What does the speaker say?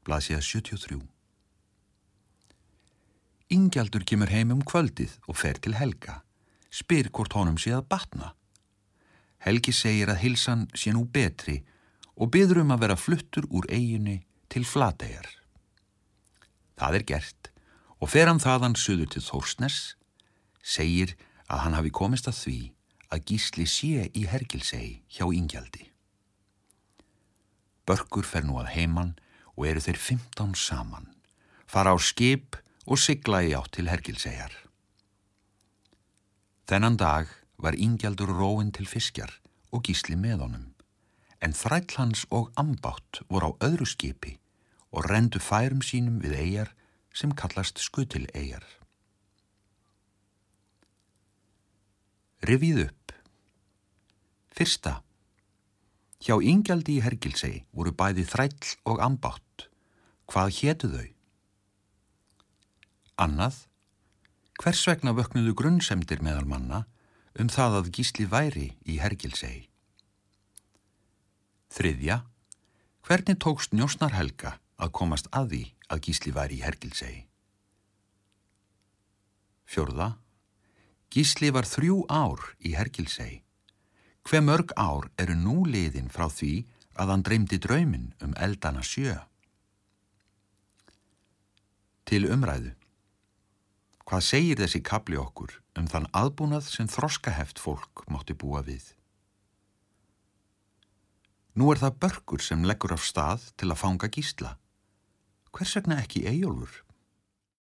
blaðsíða 73. Ingjaldur kemur heim kvöldið og fer til Helga, spyr hvort honum sé að batna. Helgi segir að heilsan sé nú betri og biður að vera fluttur úr eyjunni til Flateyjar. Það gert og fer hann þaðan suður til Þórsness, segir að hann hafi komist að því að Gísli sé í Hergilsey hjá Ingjaldi. Börkur fer nú að heiman og eru þeir 15 saman, fara á skip og sigla í átt til Hergilseyjar. Þennan dag var Ingjaldur róinn til fiskjar og Gísli með honum, en þræll hans og ambátt voru á öðru skipi og renndu færum sínum við eyjar sem kallast Skutileyjar. Rifið upp. Fyrsta. Hjá Ingjaldi í Hergilsey voru bæði þræll og ambátt. Hvað hétu þau? Annað. Hvers vegna vöknuðu grunnsemdir meðal manna það að Gísli væri í Hergilsey? Þriðja. Hvernig tókst njósnar Helga að komast að því að Gísli væri í Hergilsey? Fjórða. Gísli var 3 ár í Hergilsey. Hve mörg ár eru nú liðin frá því að hann dreymdi drauminn eldana 7? Til umræðu. Hvað segir þessi kafli okkur þann aðbúnað sem þroskaheft fólk mátti búa við? Nú það Börkur sem leggur af stað til að fanga Gísla. Hvers vegna ekki Eyjólfur?